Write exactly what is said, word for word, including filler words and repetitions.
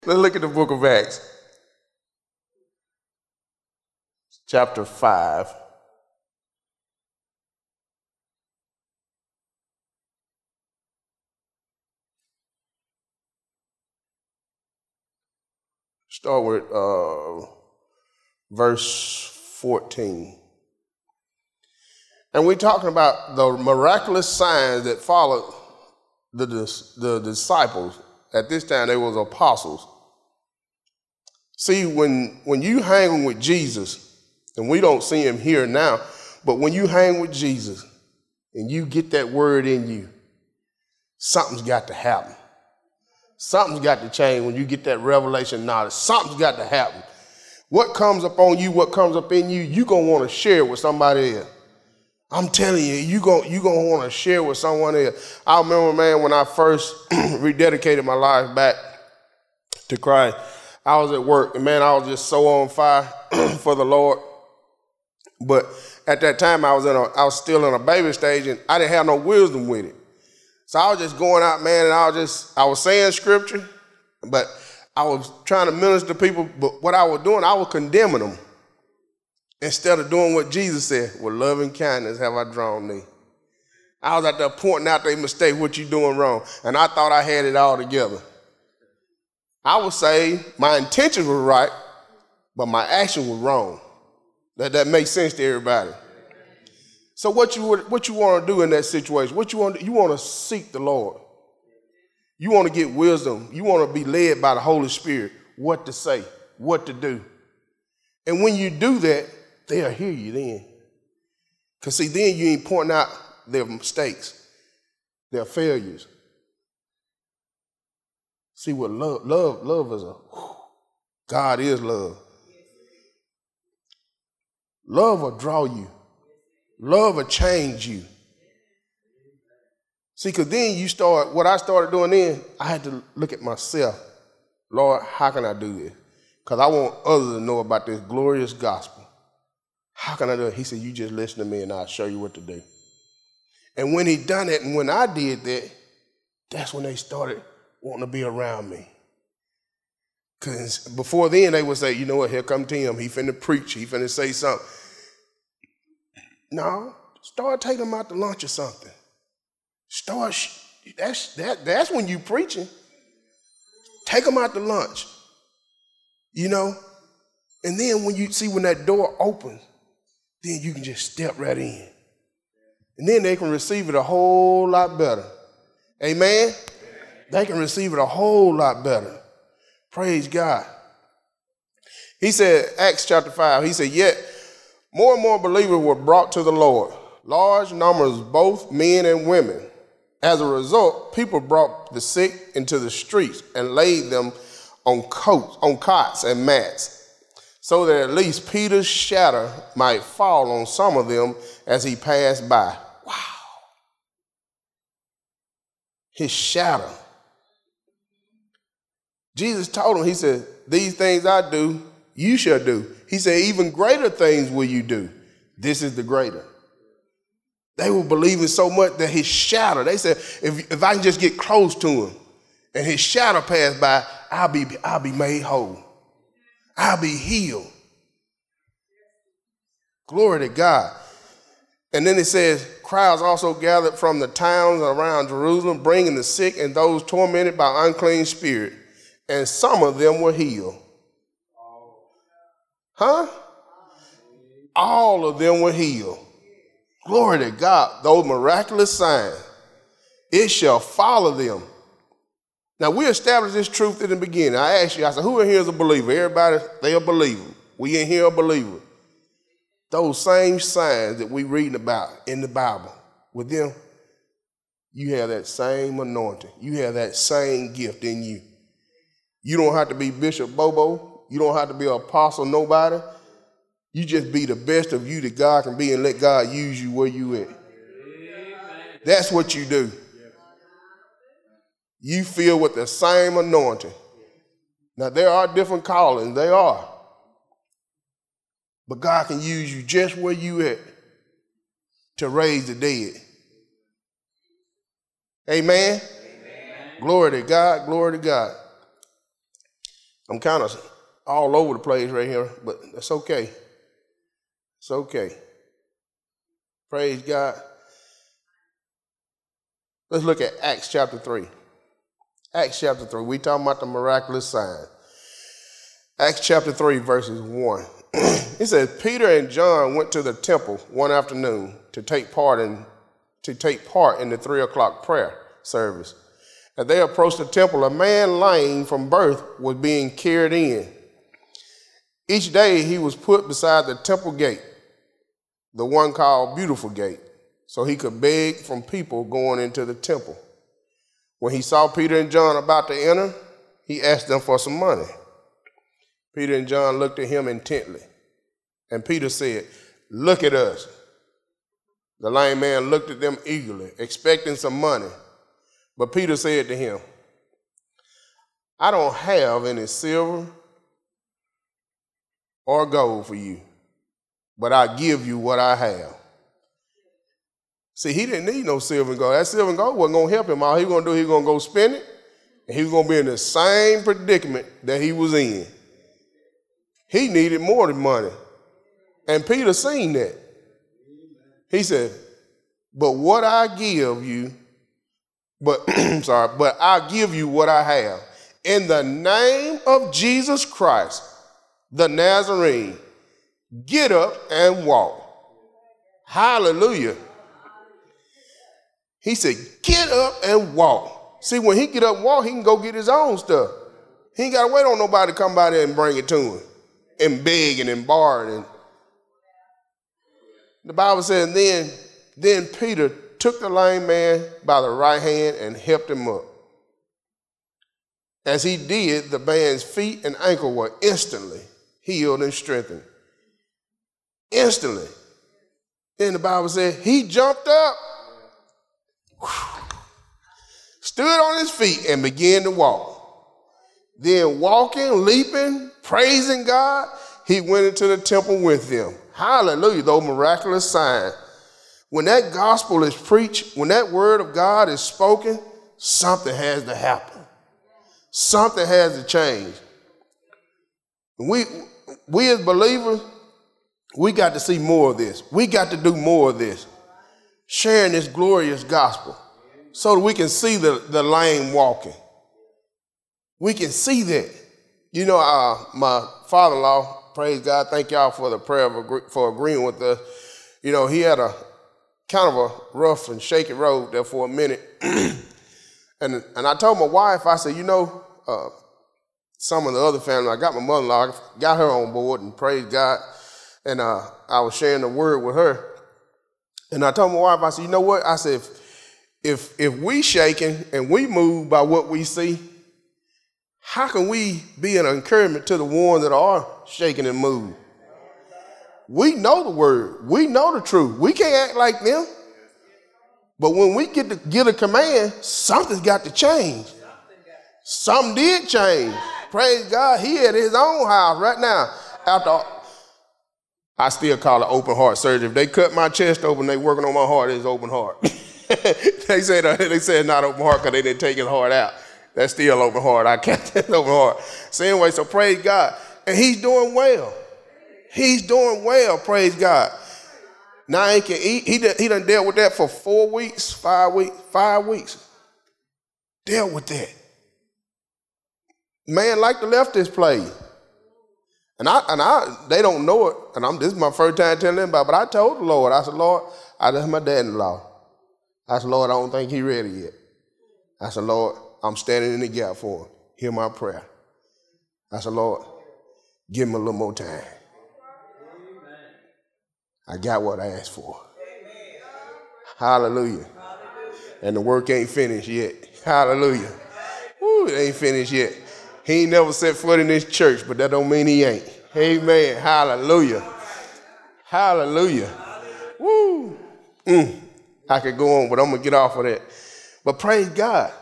Let's look at the book of Acts, chapter five. Start with uh, verse fourteen. And we're talking about the miraculous signs that followed the, the disciples. At this time, they was apostles. See, when, when you hang with Jesus, and we don't see him here now, but when you hang with Jesus and you get that word in you, something's got to happen. Something's got to change when you get that revelation knowledge. Something's got to happen. What comes up on you, what comes up in you, you're going to want to share with somebody else. I'm telling you, you're going you gonna want to share with someone else. I remember, man, when I first rededicated my life back to Christ, I was at work, and, man, I was just so on fire for the Lord. But at that time, I was in a, I was still in a baby stage, and I didn't have no wisdom with it. So I was just going out, man, and I was just, I was saying scripture, but I was trying to minister to people, but what I was doing, I was condemning them. Instead of doing what Jesus said, with love and kindness have I drawn thee. I was out there pointing out their mistake, what you doing wrong, and I thought I had it all together. I would say my intentions were right, but my action was wrong. That that makes sense to everybody. So what you what you want to do in that situation? What you want to, you want to seek the Lord. You want to get wisdom. You want to be led by the Holy Spirit. What to say, what to do, and when you do that, they'll hear you then. Because see, then you ain't pointing out their mistakes, their failures. See what love, love, love is a, whew, God is love. Love will draw you. Love will change you. See, because then you start, what I started doing then, I had to look at myself. Lord, how can I do this? Because I want others to know about this glorious gospel. How can I do it? He said, you just listen to me and I'll show you what to do. And when he done it, and when I did that, that's when they started wanting to be around me. Because before then, they would say, you know what, here come Tim. He finna preach. He finna say something. No, start taking them out to lunch or something. Start, that's, that, that's when you preaching. Take them out to lunch, you know? And then when you see when that door opens, then you can just step right in. And then they can receive it a whole lot better. Amen? They can receive it a whole lot better. Praise God. He said, Acts chapter five, he said, yet more and more believers were brought to the Lord, large numbers, both men and women. As a result, people brought the sick into the streets and laid them on coats, on cots and mats, so that at least Peter's shadow might fall on some of them as he passed by. Wow. His shadow. Jesus told him, he said, these things I do, you shall do. He said, even greater things will you do. This is the greater. They were believing so much that his shadow, they said, if, if I can just get close to him and his shadow pass by, I'll be, I'll be made whole. I'll be healed. Glory to God. And then it says, crowds also gathered from the towns around Jerusalem, bringing the sick and those tormented by unclean spirit. And some of them were healed. Huh? All of them were healed. Glory to God. Those miraculous signs, it shall follow them. Now, we established this truth in the beginning. I asked you, I said, who in here is a believer? Everybody, they a believer. We in here a believer. Those same signs that we reading about in the Bible, with them, you have that same anointing. You have that same gift in you. You don't have to be Bishop Bobo. You don't have to be an apostle nobody. You just be the best of you that God can be and let God use you where you at. That's what you do. You feel with the same anointing. Now, there are different callings. They are. But God can use you just where you at to raise the dead. Amen? Amen. Glory to God. Glory to God. I'm kind of all over the place right here, but it's okay. It's okay. Praise God. Let's look at Acts chapter three. Acts chapter three. We talking about the miraculous sign. Acts chapter three, verses one. It says, Peter and John went to the temple one afternoon to take part in to take part in the three o'clock prayer service. As they approached the temple, a man lame from birth was being carried in. Each day he was put beside the temple gate, the one called Beautiful Gate, so he could beg from people going into the temple. When he saw Peter and John about to enter, he asked them for some money. Peter and John looked at him intently, and Peter said, "Look at us." The lame man looked at them eagerly, expecting some money. But Peter said to him, "I don't have any silver or gold for you, but I give you what I have." See, he didn't need no silver and gold. That silver and gold wasn't going to help him. All he was going to do, he was going to go spend it, and he was going to be in the same predicament that he was in. He needed more than money. And Peter seen that. He said, but what I give you, but I'm sorry, but I give you what I have. In the name of Jesus Christ, the Nazarene, get up and walk. Hallelujah. He said, get up and walk. See, when he get up and walk, he can go get his own stuff. He ain't got to wait on nobody to come by there and bring it to him and begging and borrowing. And the Bible says, then, then Peter took the lame man by the right hand and helped him up. As he did, the man's feet and ankle were instantly healed and strengthened. Instantly. Then the Bible said he jumped up, stood on his feet, and began to walk. Then walking, leaping, praising God, he went into the temple with them. Hallelujah, those miraculous signs. When that gospel is preached, when that word of God is spoken, something has to happen. Something has to change. We, we as believers, we got to see more of this. We got to do more of this. Sharing this glorious gospel so that we can see the, the lame walking. We can see that. You know, uh, my father-in-law, praise God, thank y'all for the prayer of agree, for agreeing with us. You know, he had a kind of a rough and shaky road there for a minute. and and I told my wife, I said, you know, uh, some of the other family, I got my mother-in-law, I got her on board, and praise God. And uh, I was sharing the word with her. And I told my wife, I said, you know what? I said, if if, if we shaking and we move by what we see, how can we be an encouragement to the ones that are shaking and moving? We know the word. We know the truth. We can't act like them. But when we get to get a command, something's got to change. Something did change. Praise God. He at his own house right now. After I still call it open heart surgery. If they cut my chest open, they working on my heart, it's open heart. they said uh, they said not open heart because they didn't take his heart out. That's still open heart. I kept that open heart. So anyway, so praise God. And he's doing well. He's doing well, praise God. Now he can eat. He done, he done dealt with that for four weeks, five weeks, five weeks. Dealt with that. Man like to left this place. And I and I they don't know it. And I'm this is my first time telling them about it, but I told the Lord, I said, Lord, I that's my dad-in-law. I said, Lord, I don't think he's ready yet. I said, Lord, I'm standing in the gap for him. Hear my prayer. I said, Lord, give him a little more time. I got what I asked for. Hallelujah. And the work ain't finished yet. Hallelujah. Woo, it ain't finished yet. He ain't never set foot in this church, but that don't mean he ain't. Amen. Hallelujah. Hallelujah. Woo. Mm. I could go on, but I'm going to get off of that. But praise God.